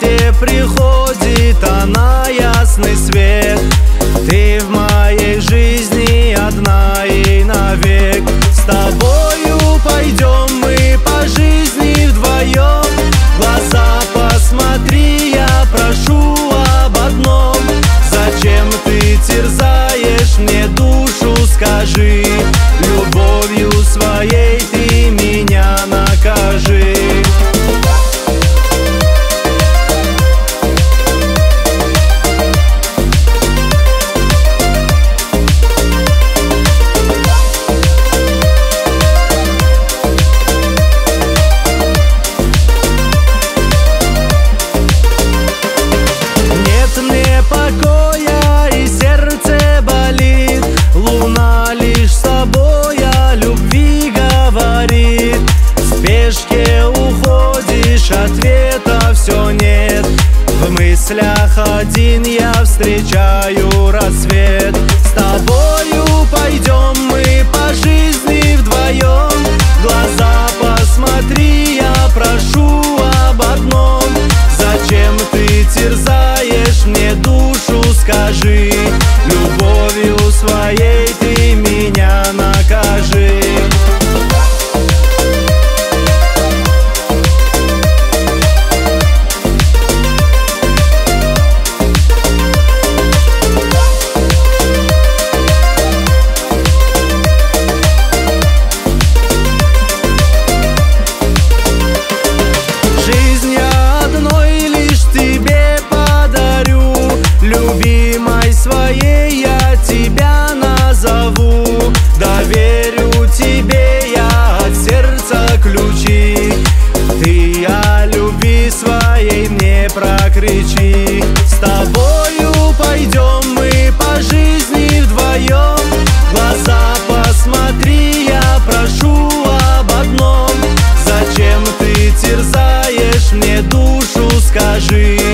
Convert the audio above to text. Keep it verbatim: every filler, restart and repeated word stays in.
счастье приходит, а на ясный свет. Ты в моей жизни одна и навек. С тобою пойдем мы по жизни вдвоем. В глаза посмотри, я прошу об одном. Зачем ты терзаешь мне душу, скажи? Любовью своей ты меня накажи. Покоя и сердце болит, луна лишь с собой о любви говорит. В спешке уходишь, ответа все нет. В мыслях один я встречаю рассвет. С тобою пойдем мы по жизни вдвоем. В глаза посмотри, я прошу об одном. Зачем ты терзаешь мне душу, скажи? Любовью своей ты меня накажи. Жизнь я одной лишь тебе подарю, любимой своей я тебя назову. Доверю тебе я от сердца ключи. Ты о любви своей мне прокричи. С тобою пойдем мы по жизни вдвоем. В глаза посмотри, я прошу об одном. Зачем ты терзаешь мне душу, скажи?